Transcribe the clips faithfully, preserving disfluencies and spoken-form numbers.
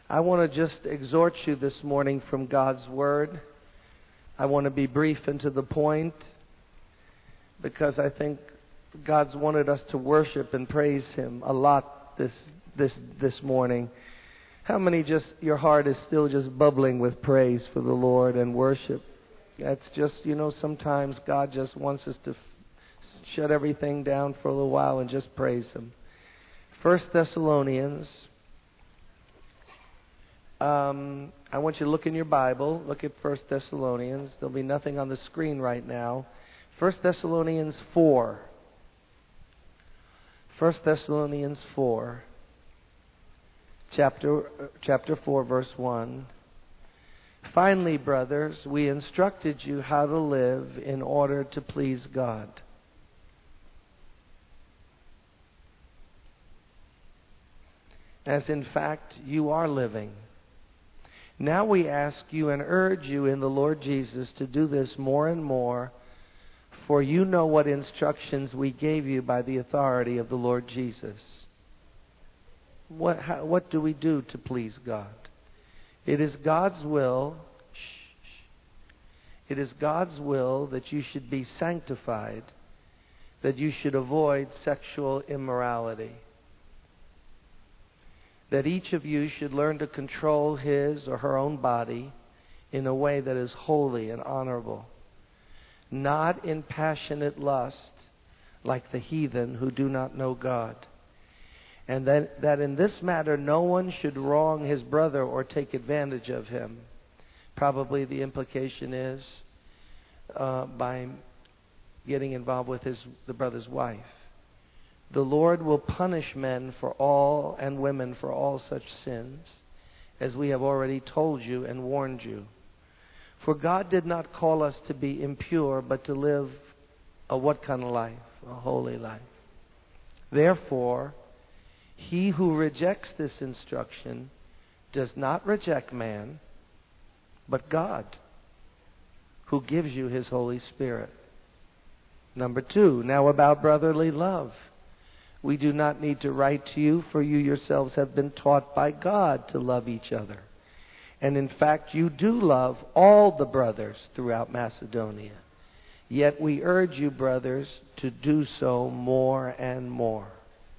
I want to just exhort you this morning from God's Word. I want to be brief and to the point because I think God's wanted us to worship and praise Him a lot this this this morning. How many just, your heart is still just bubbling with praise for the Lord and worship? That's just, you know, sometimes God just wants us to f- shut everything down for a little while and just praise Him. First Thessalonians. Um, I want you to look in your Bible. Look at First Thessalonians. There'll be nothing on the screen right now. First Thessalonians four. First Thessalonians four. Chapter, chapter four, verse one. Finally, brothers, we instructed you how to live in order to please God. As in fact, you are living. Now we ask you and urge you in the Lord Jesus to do this more and more, for you know what instructions we gave you by the authority of the Lord Jesus. What, how, what do we do to please God? It is God's will, shh, shh, it is God's will that you should be sanctified, that you should avoid sexual immorality, that each of you should learn to control his or her own body in a way that is holy and honorable, not in passionate lust like the heathen who do not know God. And that, that in this matter no one should wrong his brother or take advantage of him. Probably the implication is uh, by getting involved with his the brother's wife. The Lord will punish men for all and women for all such sins, as we have already told you and warned you. For God did not call us to be impure, but to live a what kind of life? A holy life. Therefore, he who rejects this instruction does not reject man, but God, who gives you His Holy Spirit. Number two, now about brotherly love. We do not need to write to you, for you yourselves have been taught by God to love each other. And in fact, you do love all the brothers throughout Macedonia. Yet we urge you, brothers, to do so more and more.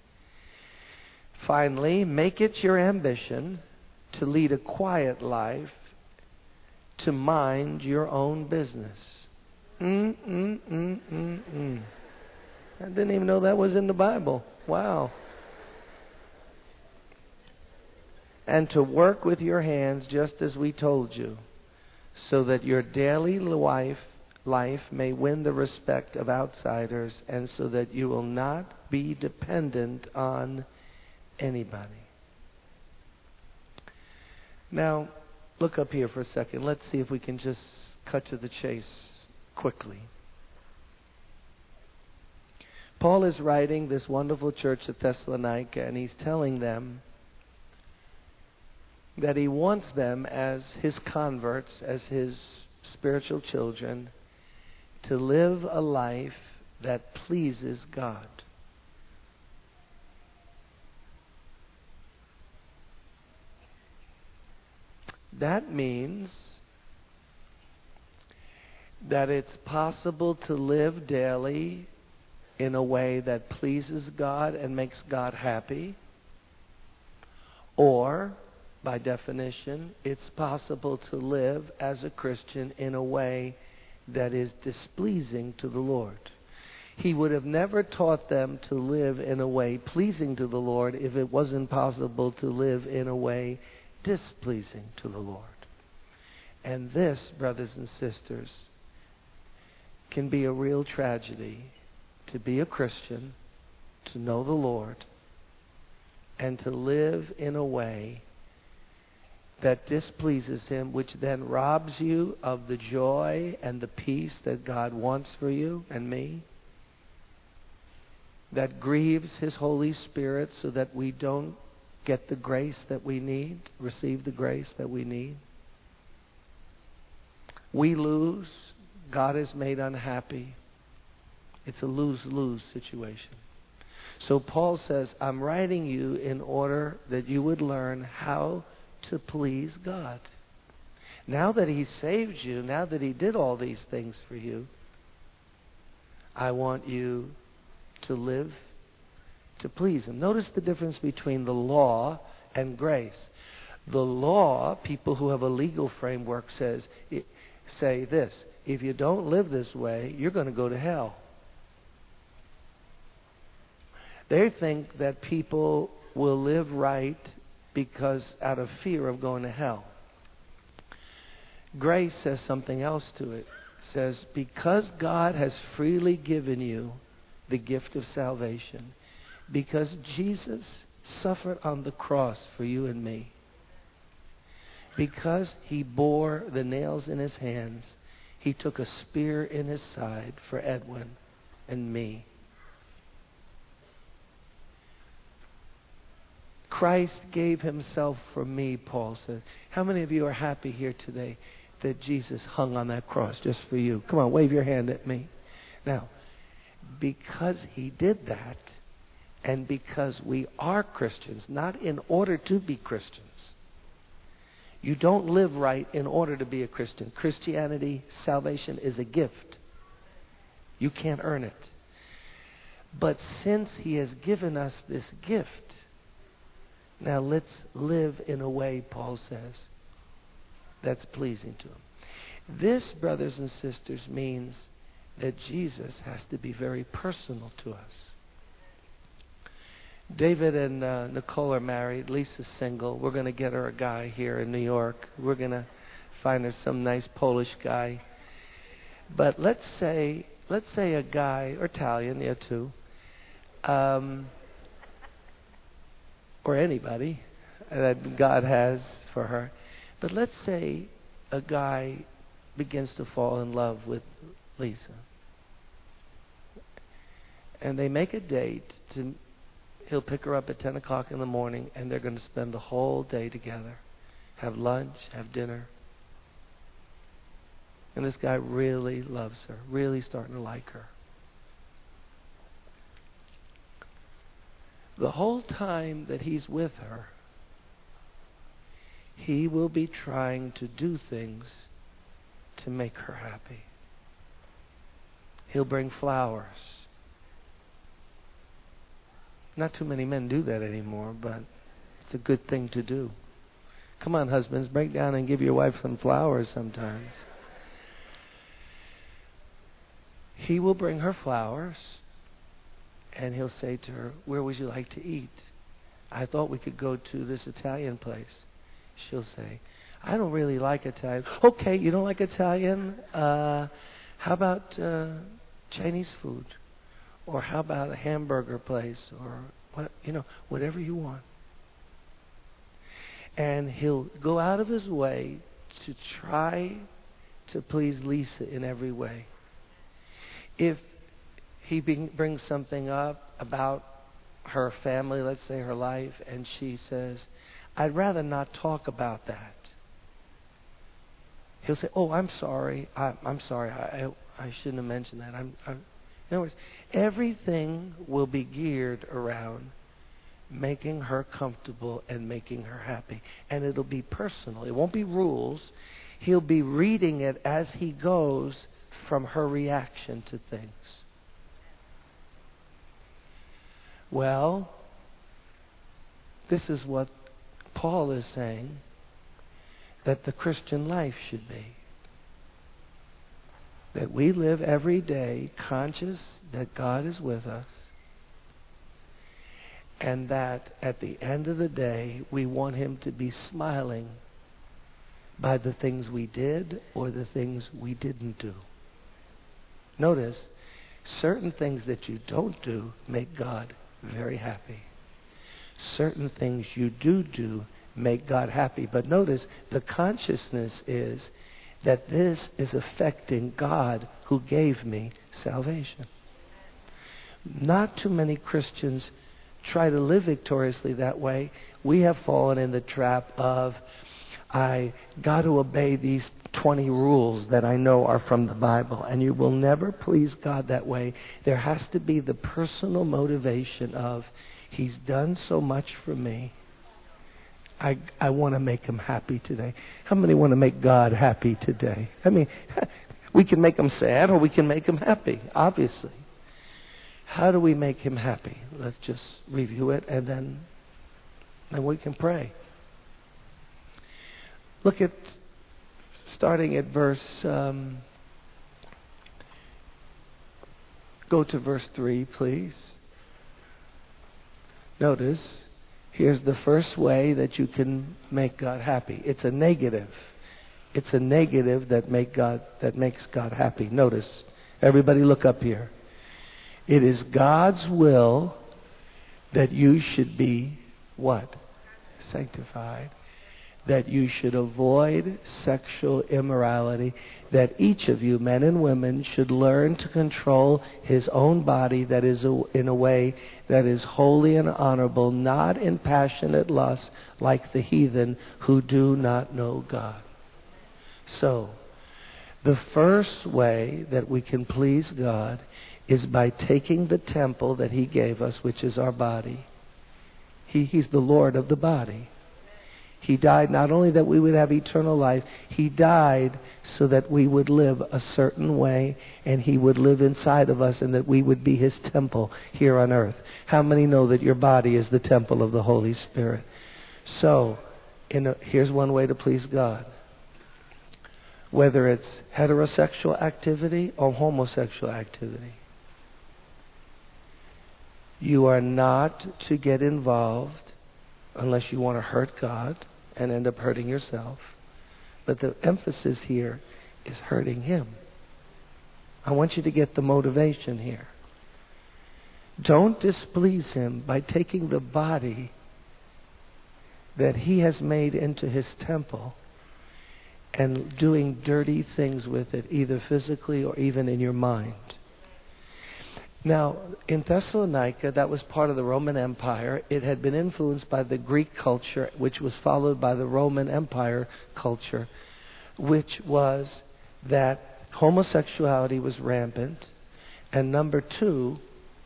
Finally, make it your ambition to lead a quiet life, to mind your own business. Mm, mm, mm, mm, mm. I didn't even know that was in the Bible. Wow. And to work with your hands just as we told you, so that your daily life, life may win the respect of outsiders, and so that you will not be dependent on anybody. Now, look up here for a second. Let's see if we can just cut to the chase quickly. Paul is writing this wonderful church at Thessalonica, and he's telling them that he wants them as his converts, as his spiritual children, to live a life that pleases God. That means that it's possible to live daily in a way that pleases God and makes God happy. Or, by definition, it's possible to live as a Christian in a way that is displeasing to the Lord. He would have never taught them to live in a way pleasing to the Lord if it wasn't possible to live in a way displeasing to the Lord. And this, brothers and sisters, can be a real tragedy. To be a Christian, to know the Lord, and to live in a way that displeases Him, which then robs you of the joy and the peace that God wants for you and me, that grieves His Holy Spirit so that we don't get the grace that we need, receive the grace that we need. We lose, God is made unhappy. It's a lose-lose situation. So Paul says, I'm writing you in order that you would learn how to please God. Now that He saved you, now that He did all these things for you, I want you to live to please Him. Notice the difference between the law and grace. The law, people who have a legal framework says say this: if you don't live this way, you're going to go to hell. They think that people will live right because out of fear of going to hell. Grace says something else to it. It says, because God has freely given you the gift of salvation, because Jesus suffered on the cross for you and me, because He bore the nails in His hands, He took a spear in His side for Edwin and me. Christ gave Himself for me, Paul said. How many of you are happy here today that Jesus hung on that cross just for you? Come on, wave your hand at me. Now, because He did that, and because we are Christians, not in order to be Christians. You don't live right in order to be a Christian. Christianity, salvation is a gift. You can't earn it. But since He has given us this gift, now let's live in a way, Paul says, that's pleasing to Him. This, brothers and sisters, means that Jesus has to be very personal to us. David and uh, Nicole are married. Lisa's single. We're going to get her a guy here in New York. We're going to find her some nice Polish guy. But let's say, let's say a guy, or Italian, yeah, too, um, or anybody that God has for her. But let's say a guy begins to fall in love with Lisa. And they make a date to, he'll pick her up at ten o'clock in the morning, and they're going to spend the whole day together. Have lunch, have dinner. And this guy really loves her, really starting to like her. The whole time that he's with her, he will be trying to do things to make her happy. He'll bring flowers. Not too many men do that anymore, but it's a good thing to do. Come on, husbands, break down and give your wife some flowers sometimes. He will bring her flowers, and he'll say to her, where would you like to eat? I thought we could go to this Italian place. She'll say, I don't really like Italian. Okay, you don't like Italian? Uh, how about uh, Chinese food? Or how about a hamburger place? Or, what, you know, whatever you want. And he'll go out of his way to try to please Lisa in every way. If he bring, brings something up about her family, let's say her life, and she says, I'd rather not talk about that. He'll say, oh, I'm sorry. I, I'm sorry. I, I, I shouldn't have mentioned that. I'm, I'm, in other words, everything will be geared around making her comfortable and making her happy. And it'll be personal. It won't be rules. He'll be reading it as he goes from her reaction to things. Well, this is what Paul is saying that the Christian life should be. That we live every day conscious that God is with us, and that at the end of the day we want Him to be smiling by the things we did or the things we didn't do. Notice, certain things that you don't do make God very happy. Certain things you do do make God happy. But notice, the consciousness is that this is affecting God who gave me salvation. Not too many Christians try to live victoriously that way. We have fallen in the trap of, I got to obey these twenty rules that I know are from the Bible. And you will never please God that way. There has to be the personal motivation of, He's done so much for me. I, I want to make him happy today. How many want to make God happy today? I mean, we can make him sad or we can make him happy, obviously. How do we make him happy? Let's just review it and then, then we can pray. Look at, starting at verse, um, go to verse three, please. Notice, here's the first way that you can make God happy. It's a negative. It's a negative that make God that makes God happy. Notice, everybody look up here. It is God's will that you should be what? Sanctified. That you should avoid sexual immorality. That each of you, men and women, should learn to control his own body, that is a, in a way that is holy and honorable, not in passionate lust like the heathen who do not know God. So, the first way that we can please God is by taking the temple that he gave us, which is our body. He, he's the Lord of the body. He died not only that we would have eternal life, he died so that we would live a certain way and he would live inside of us and that we would be his temple here on earth. How many know that your body is the temple of the Holy Spirit? So, in a, here's one way to please God. Whether it's heterosexual activity or homosexual activity, you are not to get involved unless you want to hurt God and end up hurting yourself. But the emphasis here is hurting him. I want you to get the motivation here. Don't displease him by taking the body that he has made into his temple and doing dirty things with it, either physically or even in your mind. Now, in Thessalonica, that was part of the Roman Empire. It had been influenced by the Greek culture, which was followed by the Roman Empire culture, which was that homosexuality was rampant. And number two,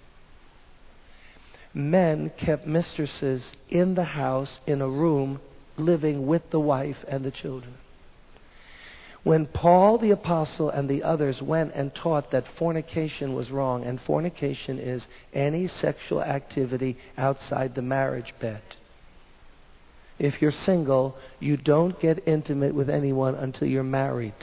men kept mistresses in the house, in a room, living with the wife and the children. When Paul the Apostle and the others went and taught that fornication was wrong, and fornication is any sexual activity outside the marriage bed. If you're single, you don't get intimate with anyone until you're married.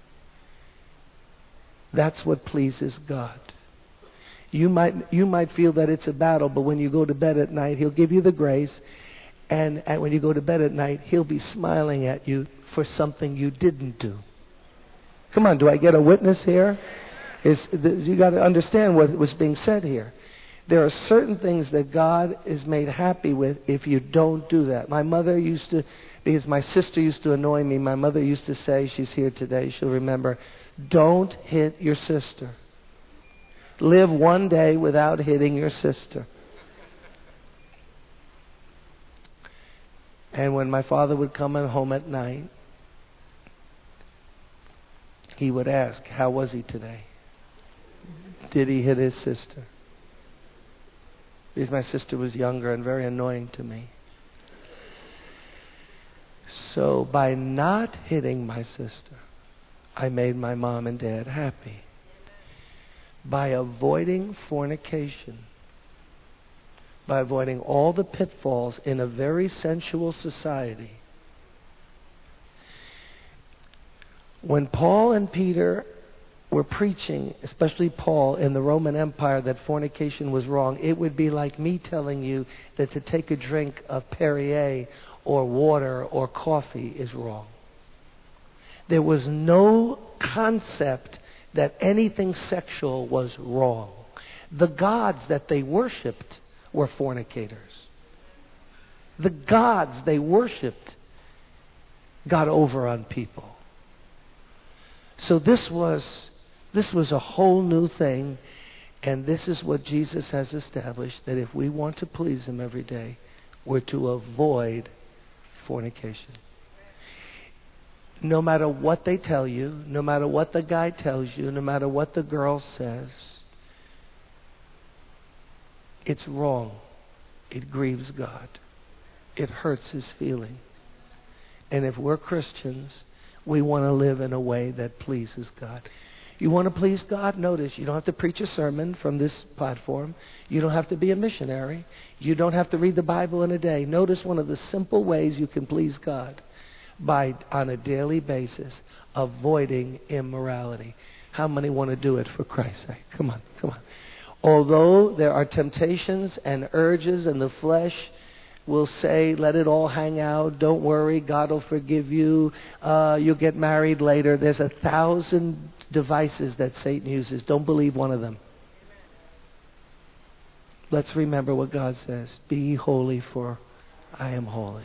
That's what pleases God. You might you might feel that it's a battle, but when you go to bed at night, he'll give you the grace, and, and when you go to bed at night, he'll be smiling at you for something you didn't do. Come on, do I get a witness here? Is you got to understand what was being said here. There are certain things that God is made happy with if you don't do that. My mother used to, because my sister used to annoy me, my mother used to say, she's here today, she'll remember, don't hit your sister. Live one day without hitting your sister. And when my father would come home at night, he would ask, how was he today? Did he hit his sister? Because my sister was younger and very annoying to me. So by not hitting my sister, I made my mom and dad happy. By avoiding fornication, by avoiding all the pitfalls in a very sensual society. When Paul and Peter were preaching, especially Paul in the Roman Empire, that fornication was wrong, it would be like me telling you that to take a drink of Perrier or water or coffee is wrong. There was no concept that anything sexual was wrong. The gods that they worshipped were fornicators. The gods they worshipped got over on people. So this was this was a whole new thing, and this is what Jesus has established, that if we want to please him every day, we're to avoid fornication. No matter what they tell you, no matter what the guy tells you, no matter what the girl says, it's wrong. It grieves God. it hurts his feelings. And if we're Christians, we want to live in a way that pleases God. You want to please God? Notice, you don't have to preach a sermon from this platform. You don't have to be a missionary. You don't have to read the Bible in a day. Notice one of the simple ways you can please God: by, on a daily basis, avoiding immorality. How many want to do it for Christ's sake? Come on, come on. Although there are temptations and urges, and the flesh will say, let it all hang out, don't worry, God will forgive you, uh, you'll get married later. There's a thousand devices that Satan uses. Don't believe one of them. Let's remember what God says. Be ye holy, for I am holy.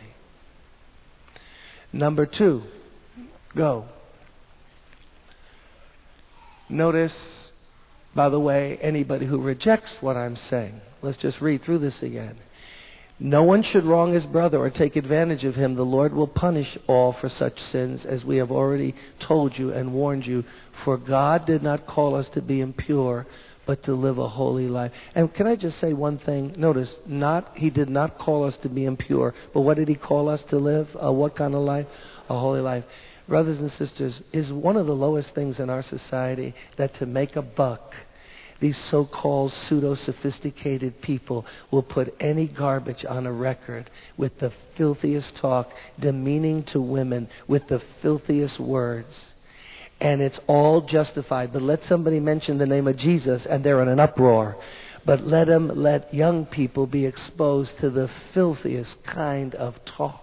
Number two, go. Notice, by the way, anybody who rejects what I'm saying, let's just read through this again. No one should wrong his brother or take advantage of him. The Lord will punish all for such sins, as we have already told you and warned you. For God did not call us to be impure, but to live a holy life. And can I just say one thing? Notice, not He did not call us to be impure, but what did He call us to live? Uh, what kind of life? A holy life. Brothers and sisters, is one of the lowest things in our society that to make a buck, these so-called pseudo-sophisticated people will put any garbage on a record with the filthiest talk, demeaning to women with the filthiest words. And it's all justified. But let somebody mention the name of Jesus and they're in an uproar. But let them, let young people be exposed to the filthiest kind of talk.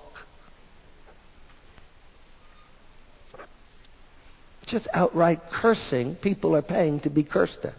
Just outright cursing. People are paying to be cursed at.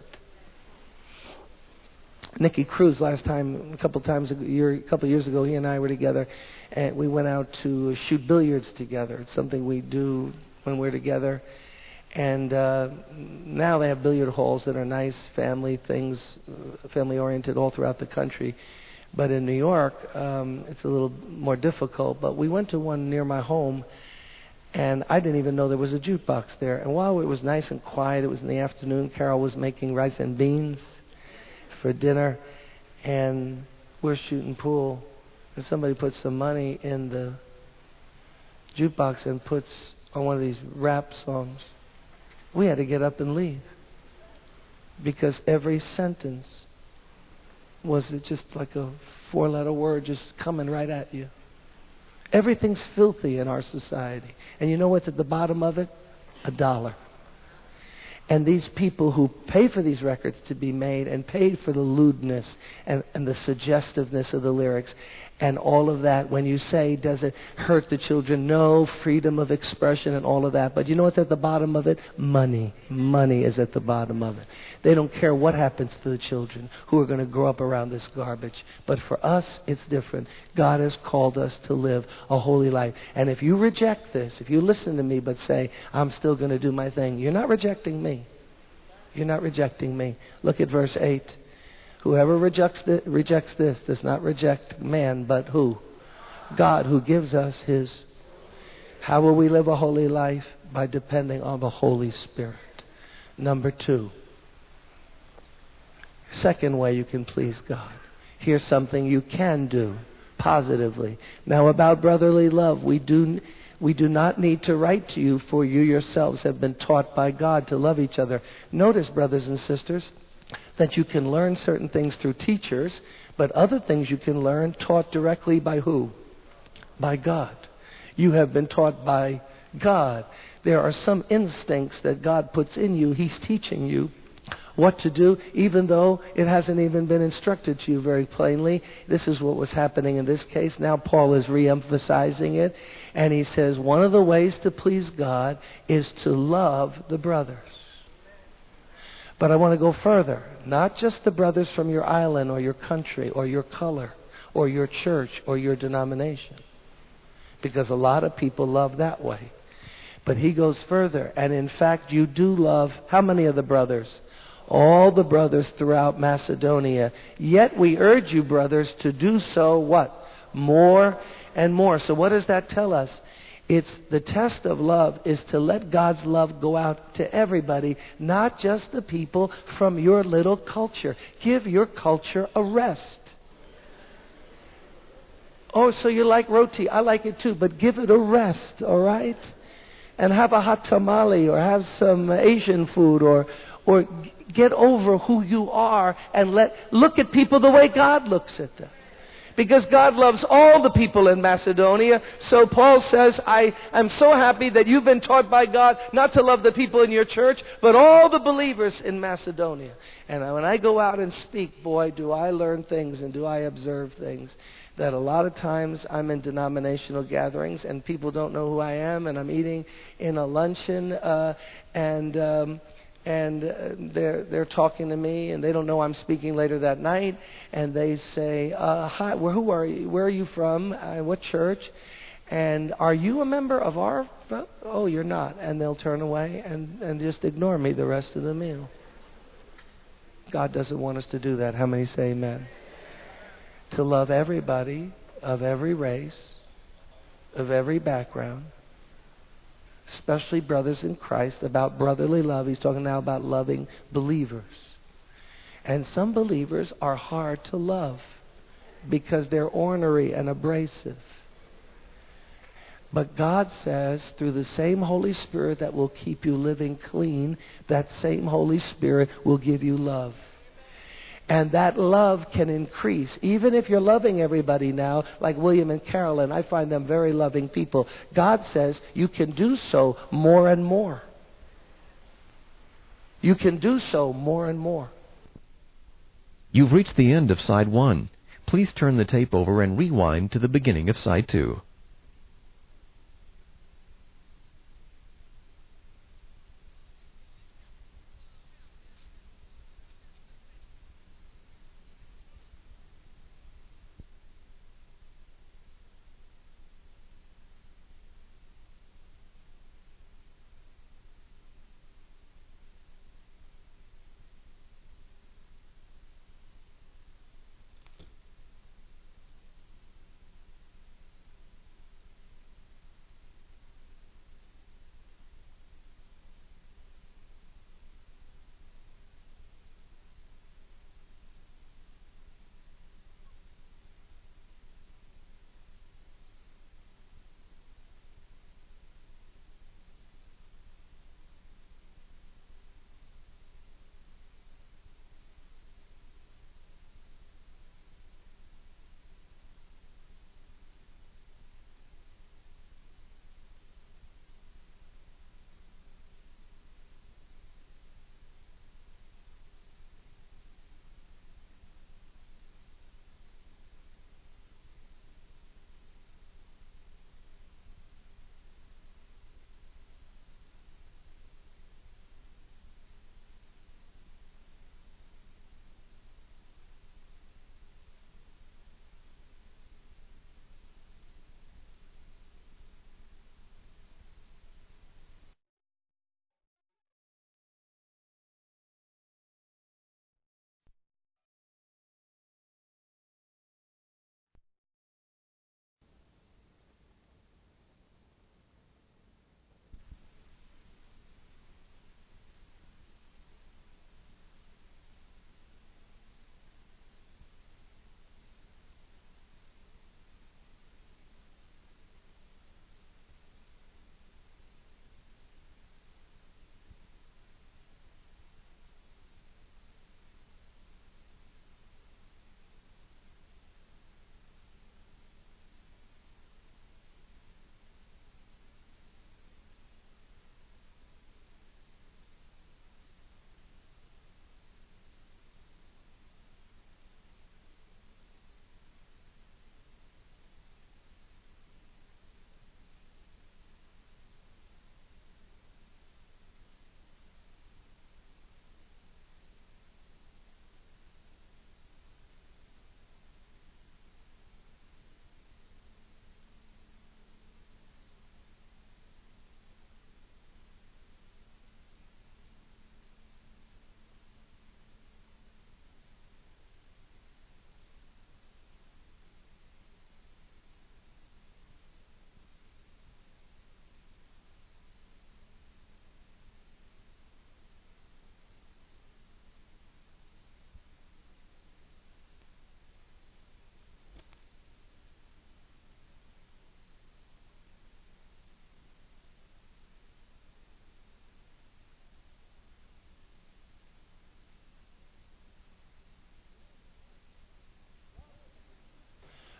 Nicky Cruz, last time, a couple times a year, a couple years ago, he and I were together, and we went out to shoot billiards together. It's something we do when we're together. And uh, now they have billiard halls that are nice, family things, family-oriented all throughout the country. But in New York, um, it's a little more difficult. But we went to one near my home, and I didn't even know there was a jukebox there. And while it was nice and quiet, it was in the afternoon, Carol was making rice and beans for dinner, and we're shooting pool, and somebody puts some money in the jukebox and puts on one of these rap songs. We had to get up and leave because every sentence was just like a four-letter word just coming right at you. Everything's filthy in our society. And you know what's at the bottom of it? A dollar. And these people who pay for these records to be made and paid for the lewdness and, and the suggestiveness of the lyrics and all of that, when you say, does it hurt the children? No, freedom of expression and all of that. But you know what's at the bottom of it? Money. Money is at the bottom of it. They don't care what happens to the children who are going to grow up around this garbage. But for us, it's different. God has called us to live a holy life. And if you reject this, if you listen to me but say, I'm still going to do my thing, you're not rejecting me. You're not rejecting me. Look at verse eight. Whoever rejects this, rejects this does not reject man, but who? God, who gives us His. How will we live a holy life? By depending on the Holy Spirit. Number two. Second way you can please God. Here's something you can do positively. Now about brotherly love, we do we do not need to write to you, for you yourselves have been taught by God to love each other. Notice, brothers and sisters, that you can learn certain things through teachers, but other things you can learn taught directly by who? By God. You have been taught by God. There are some instincts that God puts in you. He's teaching you what to do, even though it hasn't even been instructed to you very plainly. This is what was happening in this case. Now Paul is re-emphasizing it, and he says one of the ways to please God is to love the brothers. But I want to go further. Not just the brothers from your island or your country or your color or your church or your denomination. Because a lot of people love that way. But he goes further. And in fact, you do love how many of the brothers? All the brothers throughout Macedonia. Yet we urge you, brothers, to do so what? More and more. So what does that tell us? It's the test of love is to let God's love go out to everybody, not just the people from your little culture. Give your culture a rest. Oh, so you like roti? I like it too, but give it a rest, all right? And have a hot tamale, or have some Asian food, or or get over who you are and let look at people the way God looks at them. Because God loves all the people in Macedonia. So Paul says, I am so happy that you've been taught by God not to love the people in your church, but all the believers in Macedonia. And when I go out and speak, boy, do I learn things and do I observe things that a lot of times I'm in denominational gatherings and people don't know who I am, and I'm eating in a luncheon uh, and... Um, And uh, they're they're talking to me, and they don't know I'm speaking later that night. And they say, uh, "Hi, well, who are you? Where are you from? Uh, what church? And are you a member of our? Oh, you're not." And they'll turn away and and just ignore me the rest of the meal. God doesn't want us to do that. How many say amen? To love everybody of every race, of every background, especially brothers in Christ, about brotherly love. He's talking now about loving believers. And some believers are hard to love because they're ornery and abrasive. But God says, through the same Holy Spirit that will keep you living clean, that same Holy Spirit will give you love. And that love can increase. Even if you're loving everybody now, like William and Carolyn, I find them very loving people. God says you can do so more and more. You can do so more and more. You've reached the end of side one. Please turn the tape over and rewind to the beginning of side two.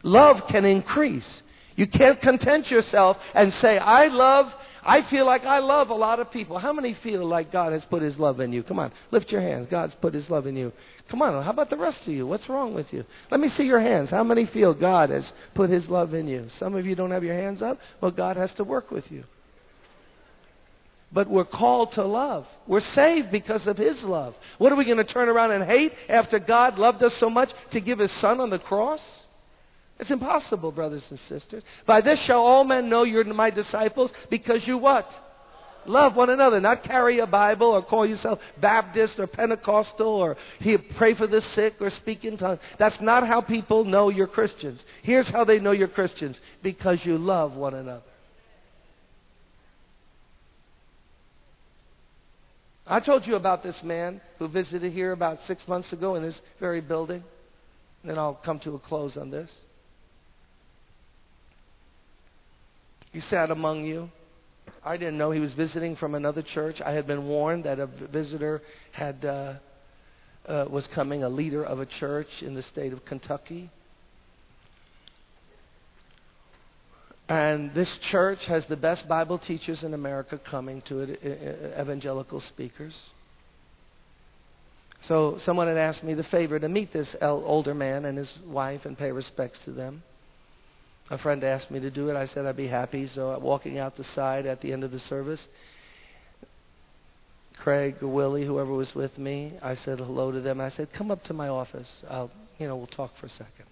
Love can increase. You can't content yourself and say, I love, I feel like I love a lot of people. How many feel like God has put His love in you? Come on, lift your hands. God's put His love in you. Come on, how about the rest of you? What's wrong with you? Let me see your hands. How many feel God has put His love in you? Some of you don't have your hands up. Well, God has to work with you. But we're called to love. We're saved because of His love. What are we going to turn around and hate after God loved us so much to give His Son on the cross? It's impossible, brothers and sisters. By this shall all men know you're my disciples, because you what? Love one another. Not carry a Bible or call yourself Baptist or Pentecostal or pray for the sick or speak in tongues. That's not how people know you're Christians. Here's how they know you're Christians. Because you love one another. I told you about this man who visited here about six months ago in this very building. Then I'll come to a close on this. He sat among you. I didn't know he was visiting from another church. I had been warned that a visitor had uh, uh, was coming, a leader of a church in the state of Kentucky. And this church has the best Bible teachers in America coming to it, evangelical speakers. So someone had asked me the favor to meet this older man and his wife and pay respects to them. A friend asked me to do it. I said I'd be happy. So walking out the side at the end of the service, Craig or Willie, whoever was with me, I said hello to them. I said, come up to my office. I'll, you know, we'll talk for a second.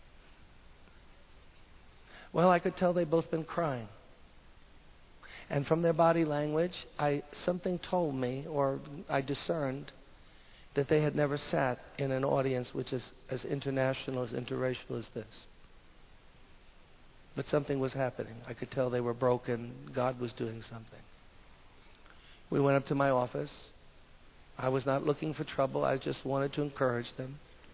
Well, I could tell they'd both been crying. And from their body language, I something told me, or I discerned, that they had never sat in an audience which is as international, as interracial as this. But something was happening. I could tell they were broken. God was doing something. We went up to my office. I was not looking for trouble. I just wanted to encourage them.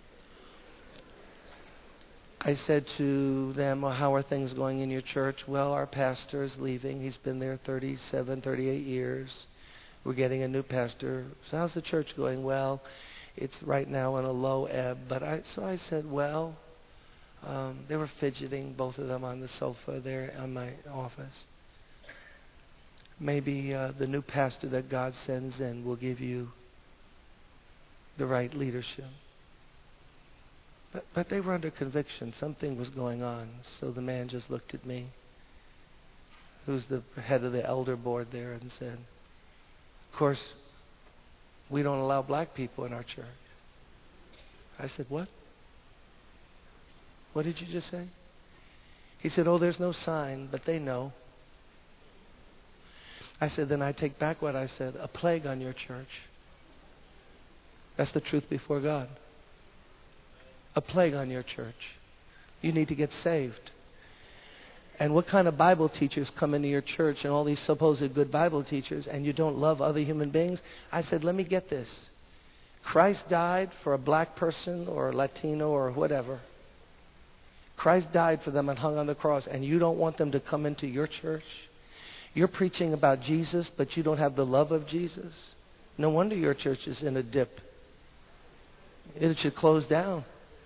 I said to them, well, how are things going in your church? Well, our pastor is leaving. He's been there thirty-seven, thirty-eight years. We're getting a new pastor. So how's the church going? Well, it's right now on a low ebb. But I, so I said, well, um, they were fidgeting, both of them on the sofa there in my office. Maybe uh, the new pastor that God sends in will give you the right leadership. But, but they were under conviction. Something was going on. So the man just looked at me, who's the head of the elder board there, and said, of course, we don't allow black people in our church. I said, what? What did you just say? He said, oh, there's no sign, but they know. I said, then I take back what I said. A plague on your church. That's the truth before God. A plague on your church. You need to get saved. And what kind of Bible teachers come into your church, and all these supposed good Bible teachers, and you don't love other human beings? I said, let me get this. Christ died for a black person or a Latino or whatever. Christ died for them and hung on the cross, and you don't want them to come into your church? You're preaching about Jesus, but you don't have the love of Jesus? No wonder your church is in a dip. It should close down.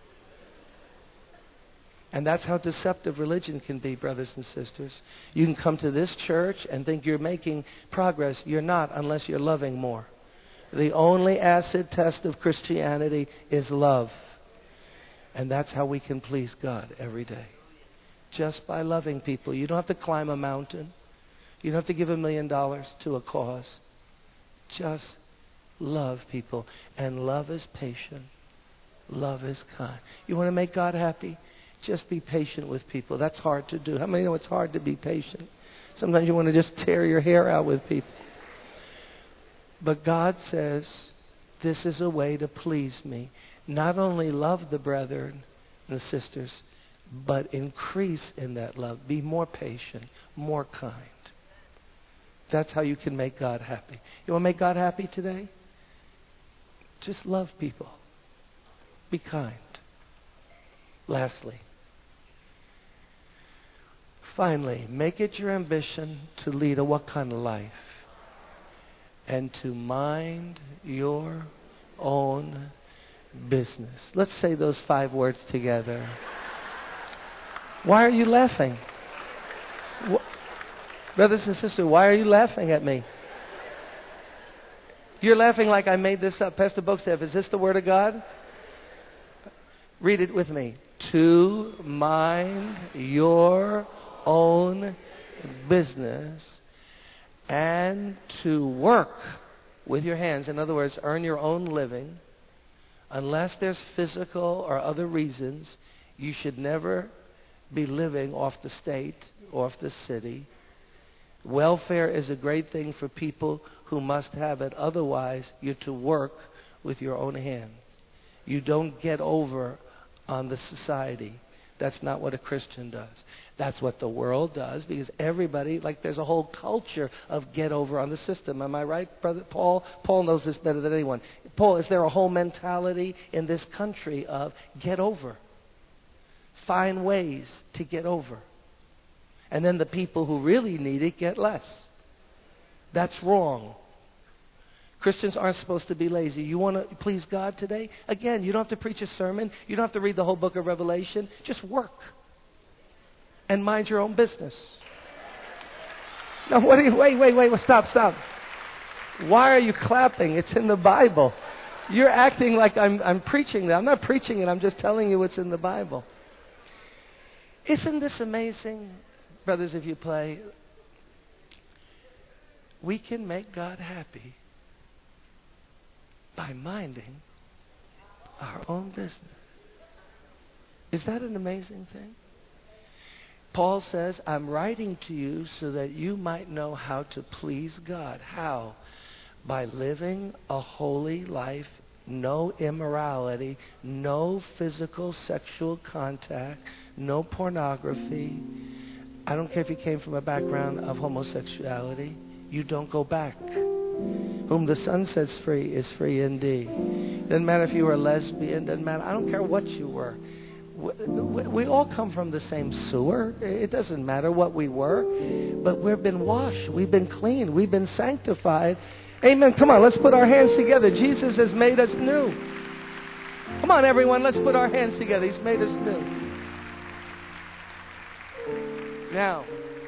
And that's how deceptive religion can be, brothers and sisters. You can come to this church and think you're making progress. You're not, unless you're loving more. The only acid test of Christianity is love. And that's how we can please God every day. Just by loving people. You don't have to climb a mountain. You don't have to give a million dollars to a cause. Just love people. And love is patient. Love is kind. You want to make God happy? Just be patient with people. That's hard to do. How many know it's hard to be patient? Sometimes you want to just tear your hair out with people. But God says, this is a way to please me. Not only love the brethren and the sisters, but increase in that love. Be more patient, more kind. That's how you can make God happy. You want to make God happy today? Just love people. Be kind. Lastly, finally, make it your ambition to lead a what kind of life? And to mind your own business. Let's say those five words together. Why are you laughing? Wh- Brothers and sisters, why are you laughing at me? You're laughing like I made this up. Pastor Bokstaff, is this the Word of God? Read it with me. To mind your own business and to work with your hands. In other words, earn your own living. Unless there's physical or other reasons, you should never be living off the state, off the city. Welfare is a great thing for people who must have it. Otherwise, you're to work with your own hands. You don't get over on the society. That's not what a Christian does. That's what the world does, because everybody, like there's a whole culture of get over on the system. Am I right, Brother Paul? Paul knows this better than anyone. Paul, is there a whole mentality in this country of get over? Find ways to get over. And then the people who really need it get less. That's wrong. Christians aren't supposed to be lazy. You want to please God today? Again, you don't have to preach a sermon. You don't have to read the whole book of Revelation. Just work. And mind your own business. Now, what are you, wait, wait, wait, stop, stop. Why are you clapping? It's in the Bible. You're acting like I'm, I'm preaching that. I'm not preaching it. I'm just telling you what's in the Bible. Isn't this amazing, brothers, if you play? We can make God happy by minding our own business. Is that an amazing thing? Paul says, I'm writing to you so that you might know how to please God. How? By living a holy life, no immorality, no physical sexual contact, no pornography. I don't care if you came from a background of homosexuality. You don't go back. Whom the Son sets free is free indeed. Doesn't matter if you were a lesbian. Doesn't matter. I don't care what you were. We, we all come from the same sewer. It doesn't matter what we were. But we've been washed. We've been cleaned. We've been sanctified. Amen. Come on, let's put our hands together. Jesus has made us new. Come on, everyone. Let's put our hands together. He's made us new. Now,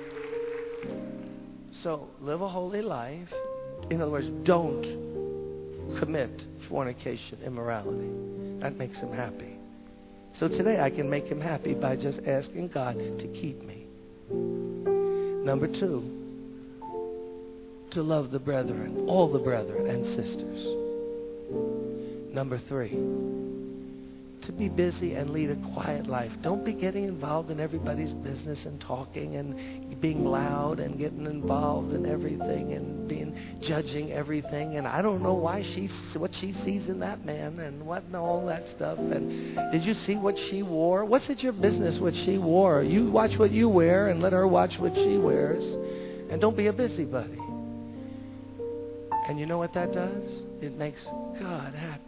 so live a holy life. In other words, don't commit fornication, immorality. That makes him happy. So today I can make him happy by just asking God to keep me. Number two, to love the brethren, all the brethren and sisters. Number three, to be busy and lead a quiet life. Don't be getting involved in everybody's business and talking and being loud and getting involved in everything and being judging everything. And I don't know why she what she sees in that man and what and all that stuff. And did you see what she wore? What's it your business what she wore? You watch what you wear and let her watch what she wears. And don't be a busybody. And you know what that does? It makes God happy.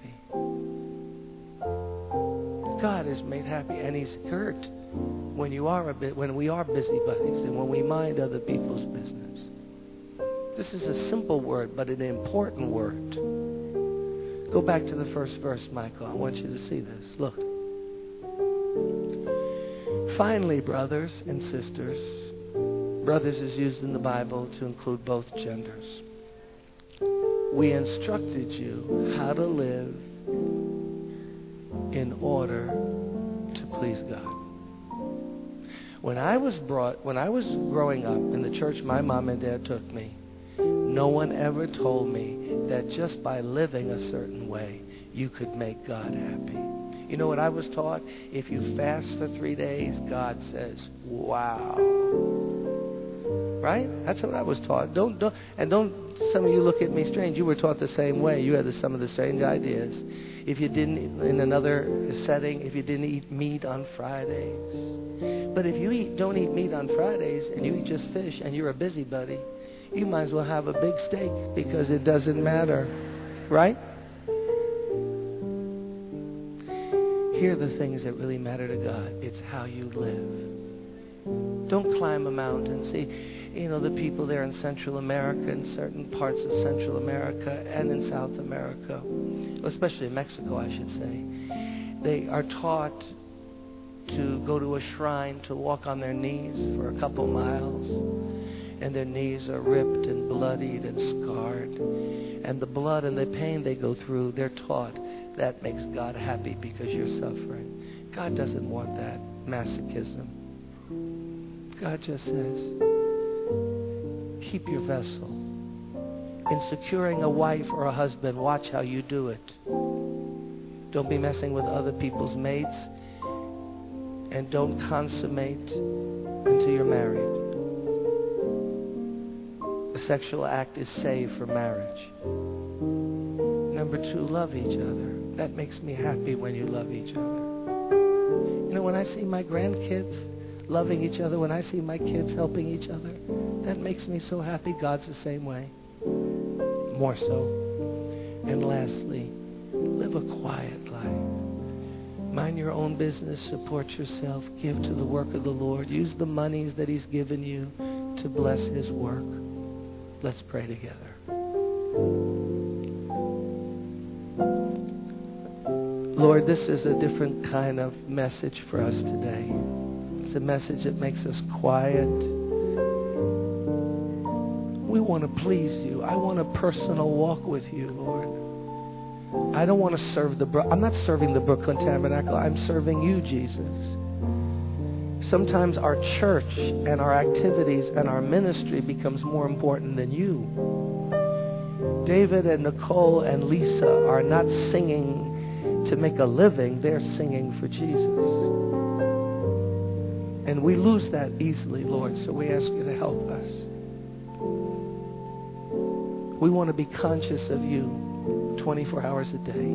God is made happy, and He's hurt when you are a bit when we are busybodies and when we mind other people's business. This is a simple word, but an important word. Go back to the first verse, Michael. I want you to see this. Look. Finally, brothers and sisters, brothers is used in the Bible to include both genders. We instructed you how to live in order to please God. When I was brought, when I was growing up in the church my mom and dad took me, no one ever told me that just by living a certain way, you could make God happy. You know what I was taught? If you fast for three days, God says, wow. Right? That's what I was taught. Don't, don't, and don't some of you look at me strange. You were taught the same way. You had the, some of the strange ideas. If you didn't, in another setting, if you didn't eat meat on Fridays. But if you eat, don't eat meat on Fridays and you eat just fish and you're a busybody, you might as well have a big steak because it doesn't matter. Right? Here are the things that really matter to God. It's how you live. Don't climb a mountain. See, you know, the people there in Central America, in certain parts of Central America and in South America, especially in Mexico, I should say, they are taught to go to a shrine to walk on their knees for a couple miles, and their knees are ripped and bloodied and scarred. And the blood and the pain they go through, they're taught that makes God happy because you're suffering. God doesn't want that masochism. God just says, keep your vessel. In securing a wife or a husband, watch how you do it. Don't be messing with other people's mates, and don't consummate until you're married. The sexual act is saved for marriage. Number two, love each other. That makes me happy when you love each other. You know, when I see my grandkids loving each other, when I see my kids helping each other, that makes me so happy. God's the same way. More so. And lastly, live a quiet life. Mind your own business, support yourself, give to the work of the Lord. Use the monies that He's given you to bless His work. Let's pray together. Lord, this is a different kind of message for us today. It's a message that makes us quiet. We want to please you. I want a personal walk with you, Lord. I don't want to serve the... I'm not serving the Brooklyn Tabernacle. I'm serving you, Jesus. Sometimes our church and our activities and our ministry becomes more important than you. David and Nicole and Lisa are not singing to make a living. They're singing for Jesus. And we lose that easily, Lord, so we ask you to help us. We want to be conscious of you twenty-four hours a day.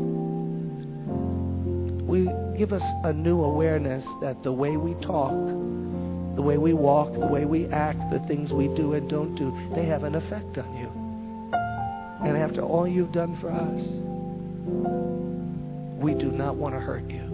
We give us a new awareness that the way we talk, the way we walk, the way we act, the things we do and don't do, they have an effect on you. And after all you've done for us, we do not want to hurt you.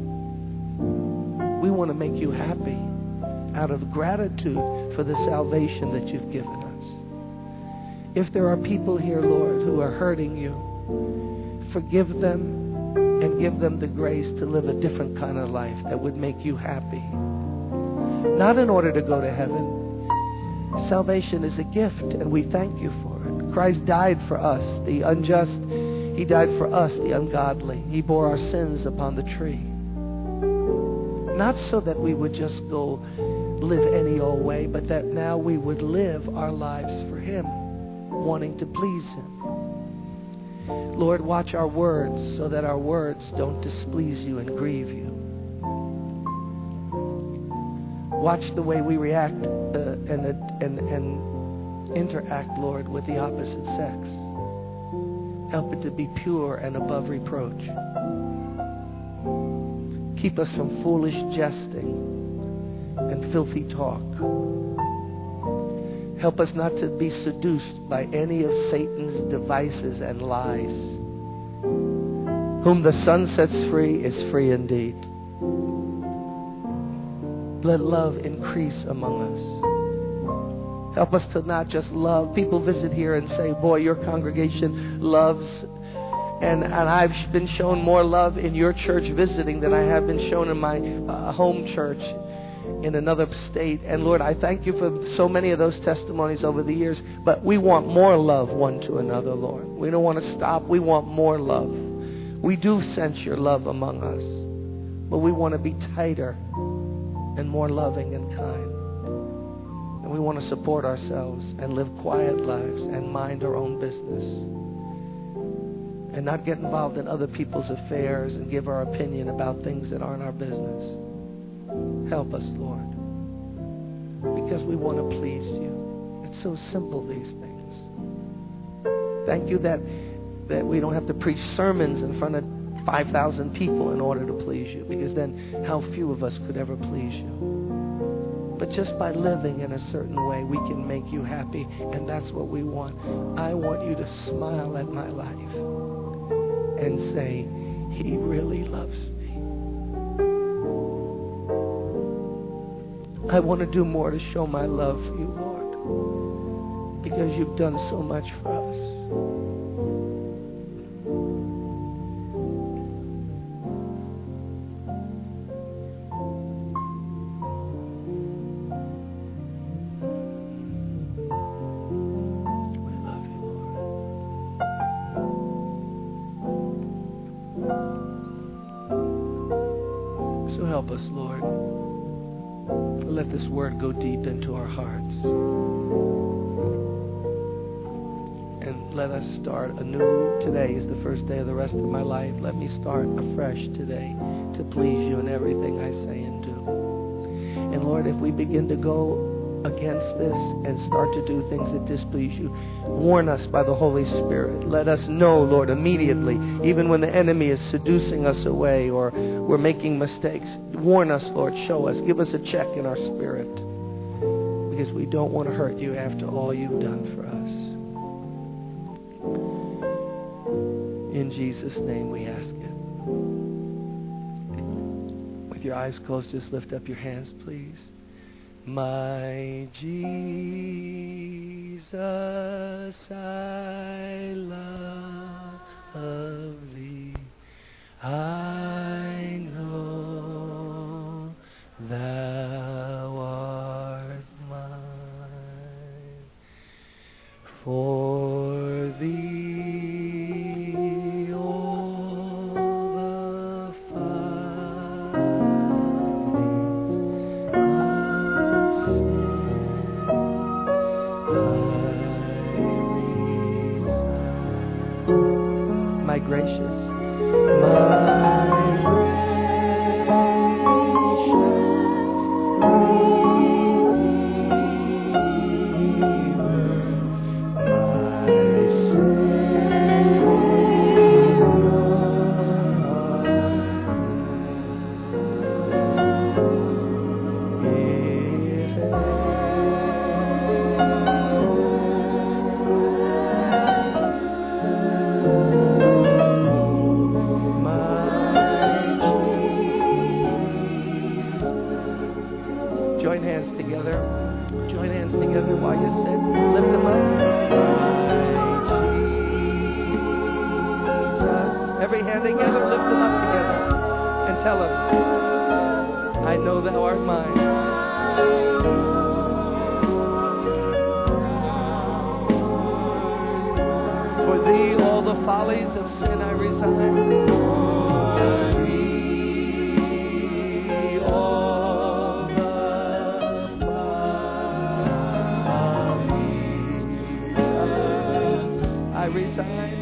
We want to make you happy out of gratitude for the salvation that you've given us. If there are people here, Lord, who are hurting you, forgive them and give them the grace to live a different kind of life that would make you happy. Not in order to go to heaven. Salvation is a gift, and we thank you for it. Christ died for us, the unjust. He died for us, the ungodly. He bore our sins upon the tree. Not so that we would just go live any old way, but that now we would live our lives for Him, wanting to please Him. Lord, watch our words so that our words don't displease you and grieve you. Watch the way we react uh, and, and, and interact, Lord, with the opposite sex. Help it to be pure and above reproach. Keep us from foolish jesting and filthy talk. Help us not to be seduced by any of Satan's devices and lies. Whom the Son sets free is free indeed. Let love increase among us. Help us to not just love. People visit here and say, boy, your congregation loves. And, and I've been shown more love in your church visiting than I have been shown in my uh, home church in another state. And Lord, I thank you for so many of those testimonies over the years. But we want more love one to another, Lord. We don't want to stop. We want more love. We do sense your love among us. But we want to be tighter and more loving and kind. And we want to support ourselves and live quiet lives and mind our own business. And not get involved in other people's affairs and give our opinion about things that aren't our business. Help us, Lord, because we want to please you. It's so simple, these things. Thank you that, that we don't have to preach sermons in front of five thousand people in order to please you, because then how few of us could ever please you. But just by living in a certain way, we can make you happy, and that's what we want. I want you to smile at my life and say, He really loves me. I want to do more to show my love for you, Lord, because you've done so much for us. us, Lord. Let this word go deep into our hearts. And let us start anew. Today is the first day of the rest of my life. Let me start afresh today to please you in everything I say and do. And Lord, if we begin to go against this and start to do things that displease you, warn us by the Holy Spirit. Let us know, Lord, immediately, even when the enemy is seducing us away or we're making mistakes. Warn us, Lord, show us, give us a check in our spirit, because we don't want to hurt you after all you've done for us. In Jesus' name we ask it. With your eyes closed, just lift up your hands, please. My Jesus, I love thee. I know thou art mine. For thee all the my gracious, my follies of sin I resign. For thee all the follies I resign.